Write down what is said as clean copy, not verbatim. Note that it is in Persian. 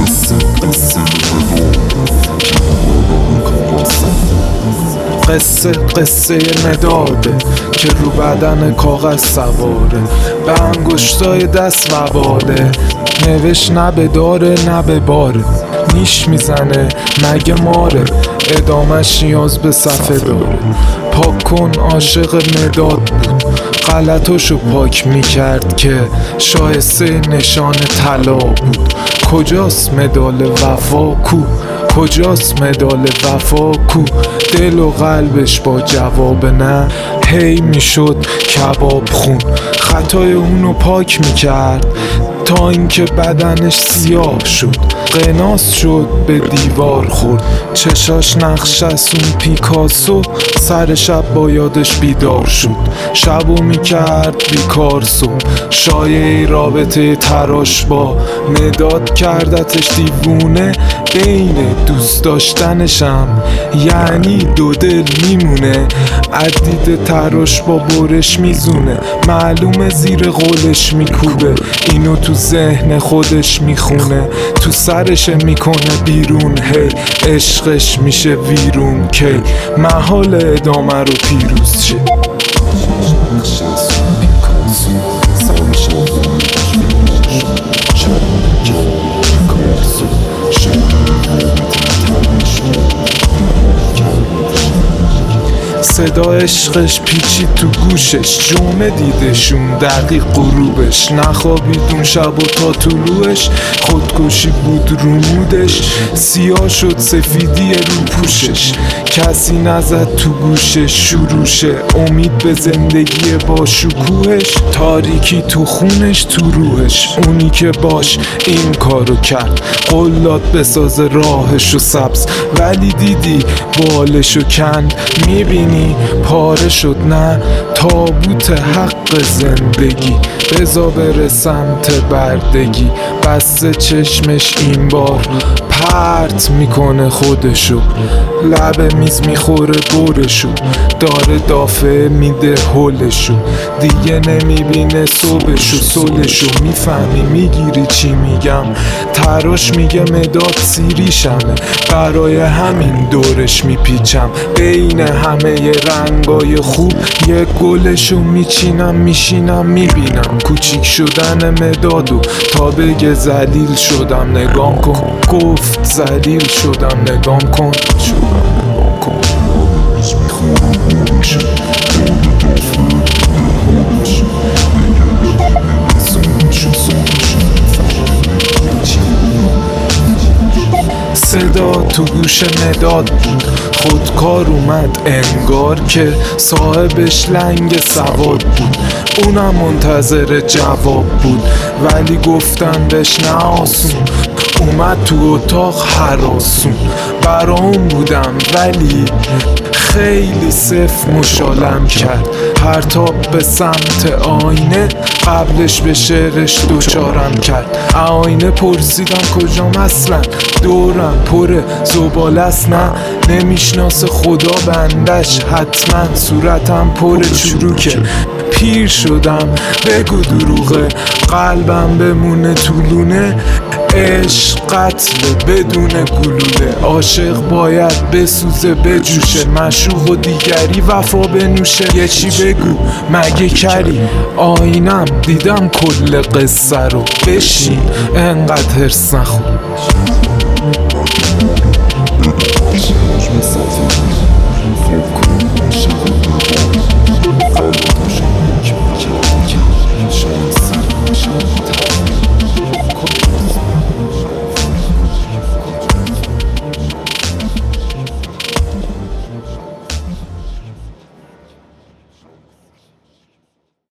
قصه مداده که رو بدن کاغذ سواره، به انگشتای دست مواله، نوشت نه به داره نه به باره، نیش میزنه مگه ماره، ادامش نیاز به صفحه داره. پاک کن عاشق مداد بود، غلطاشو پاک میکرد که شایسته نشان طلا بود. کجاست مدال وفا کو؟ کجاست مدال وفا کو؟ دل و قلبش با جواب نه هی میشد کباب خون. خطای اونو پاک میکرد تا اینکه بدنش سیاه شد، قناس شد به دیوار خورد. چشاش نقش از اون پیکاسو، سر شب با یادش بیدار شد. شبو میکرد بیکار صبح، شایعه رابطه تراش با مداد کردتش دیوونه. بین دوست داشتنشم یعنی دو دل میمونه، عدید تراش با برش میزونه. معلومه زیر قولش میکوبه، اینو تو ذهن خودش میخونه، تو سرش میکنه بیرون. هی عشقش میشه ویرون کی محال ادامه رو پیروز شه. صدا عشقش پیچید تو گوشش، جمعه دیدشون دقیق غروبش، نخوابید اون شب و تا طلوعش. خودکشی بود رو مودش، سیاه شد سفیدی رو پوشش. کسی نزد تو گوشش شروشه، امید به زندگی با شکوهش. تاریکی تو خونش تو روحش، اونی که باش این کارو کرد قلات بساز راهشو سبز. ولی دیدی بالشو کند، میبینی پاره شد نه تابوت حق زندگی. بزا بره سمت بردگی، بسته چشمش این بار پرت میکنه خودشو، لب میز میخوره برشو، داره دافعه میده هلشو. دیگه نمیبینه صبحشو سلشو، میفهمی میگیری چی میگم؟ تراش میگه مداد سیریشمه، برای همین دورش میپیچم. بین همه رنگای خوب یه گلشو میچینم، میشینم میبینم کوچیک شدن مدادو تا بگه ذلیل شدم. نگام کن گفت ذلیل شدم، نگام کن صدا تو گوش مداد بود، خودکار اومد انگار که صاحبش لنگ سواد بود. اونم منتظر جواب بود ولی گفتن بهش نه آسون. اومد تو اتاق هراسون، برام بودم ولی خیلی صف مشالم کرد. پرتاب به سمت آینه، قبلش به شعرش دوچارم کرد. آینه پرسیدم کجام اصلا، دورم پر زباله است نه نمیشناس خدا بندش حتما. صورتم پر چروکه، پیر شدم بگو دروغه، قلبم بمونه طولونه. عشق قتل بدون گلوله، عاشق باید بسوزه بجوشه، مشروق و دیگری وفا بنوشه. یه چی بگو مگه کری؟ آینم دیدم کل قصه رو، بشین انقدر هرس نخور.